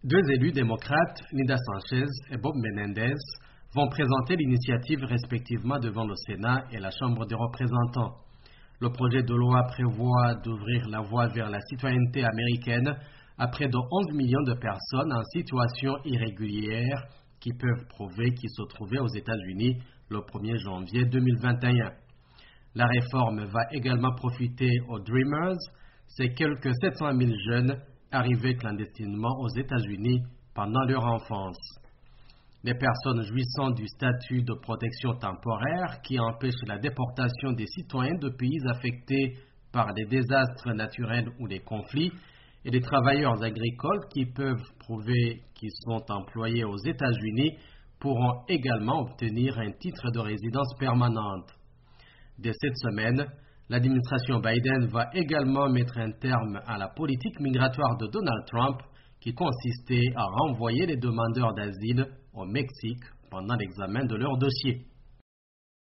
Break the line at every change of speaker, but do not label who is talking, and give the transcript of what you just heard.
Deux élus démocrates, Linda Sanchez et Bob Menendez, vont présenter l'initiative respectivement devant le Sénat et la Chambre des représentants. Le projet de loi prévoit d'ouvrir la voie vers la citoyenneté américaine à près de 11 millions de personnes en situation irrégulière qui peuvent prouver qu'ils se trouvaient aux États-Unis le 1er janvier 2021. La réforme va également profiter aux Dreamers, ces quelques 700 000 jeunes arrivés clandestinement aux États-Unis pendant leur enfance. Les personnes jouissant du statut de protection temporaire qui empêche la déportation des citoyens de pays affectés par des désastres naturels ou des conflits et les travailleurs agricoles qui peuvent prouver qu'ils sont employés aux États-Unis pourront également obtenir un titre de résidence permanente. Dès cette semaine, l'administration Biden va également mettre un terme à la politique migratoire de Donald Trump qui consistait à renvoyer les demandeurs d'asile au Mexique pendant l'examen de leur dossier.